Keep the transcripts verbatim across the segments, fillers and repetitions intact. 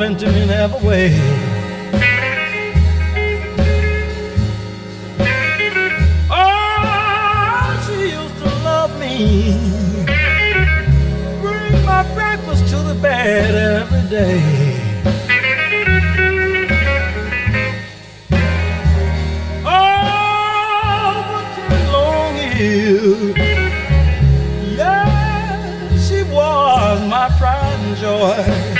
loving to me in every way. Oh, she used to love me, bring my breakfast to the bed every day. Oh, for ten long years, yeah, she was my pride and joy.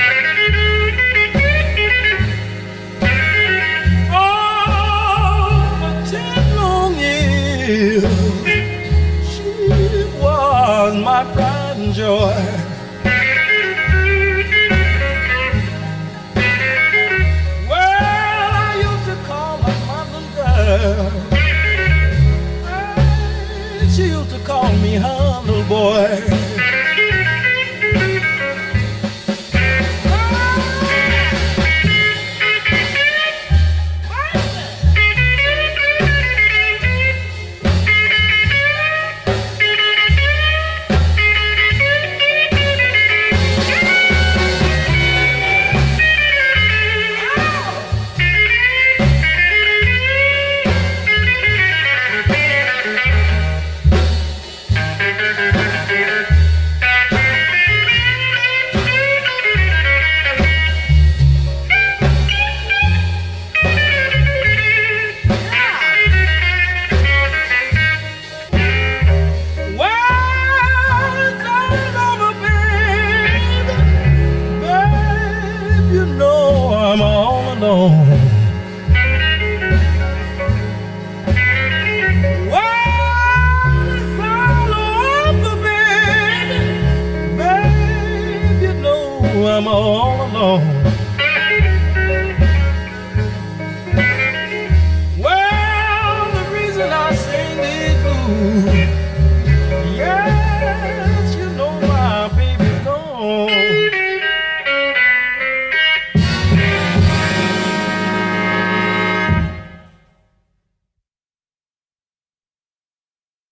She was my pride and joy. Well, I used to call her my little girl, and she used to call me her little boy. I'm all alone. Well, it's all over, baby. Babe, you know I'm all alone.